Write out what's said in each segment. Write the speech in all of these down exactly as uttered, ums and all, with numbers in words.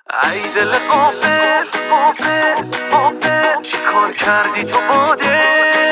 ای دل غافل غافل غافل چی کار کردی تو باده؟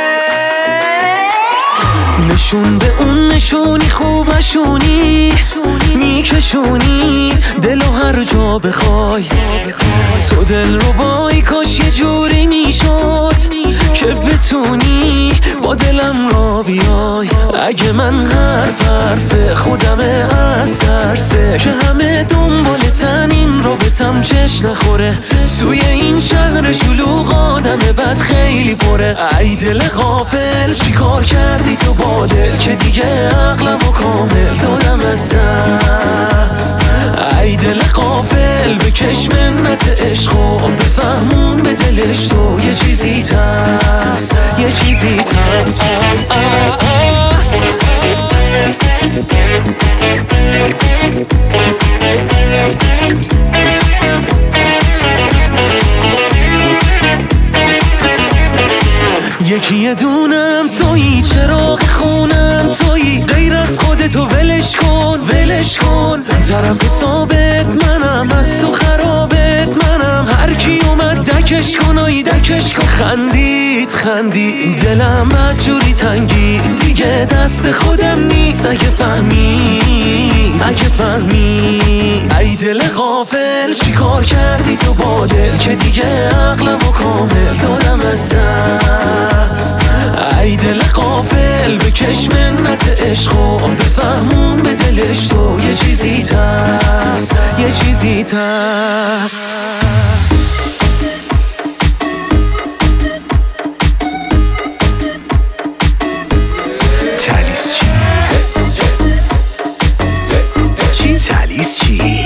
نشون به اون نشونی خوب نشونی میکشونی دلو هر جا بخوای، تو دل رو بای کاش یه جوری میشد که بتونی با دلم را بیای. اگه من حرف حرف خودمه از ترسه که همه دنبالتن این رابطم چش نخوره، توی این شهر شلوغ آدم بد خیلی پره. ای دل غافل چی کار کردی تو با دل که دیگه عقلمو کامل دادم از دست. ای دل غافل بکش منت عشق و بفهمون به دلش تو یه چیزی هست، یه چیزی هست. یکی یه دونم تویی، چراغ خونم تویی، غیر از خودتو ولش کن ولش کن. طرف ثابت منم، از تو خرابت منم، هر کی اومد دکش کن آی دکش کن. خندید خندید دلم بد جوری تنگی، دیگه دست خودم نیست اگه فهمی اگه فهمی. ای دل غافل چی کار کردی تو با دل که دیگه عقلمو کامل دادم از دست. ای دل غافل بکش منت عشق و بفهمون به دلش تو یه چیزی هست، یه چیزی هست. تالیس چی؟ چی تالیس چی؟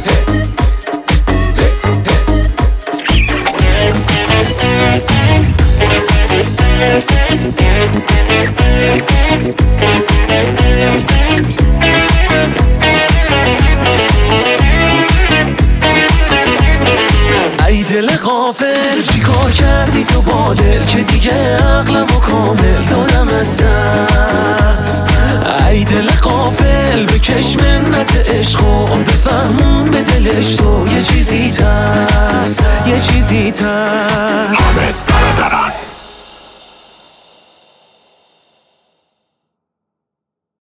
ای دل غافل چی کار کردی تو با دل که دیگه عقلمو کامل دادم از دست. ای دل غافل بکش منت عشق و بفهمون به دلش تو یه چیزی هست، یه چیزی هست.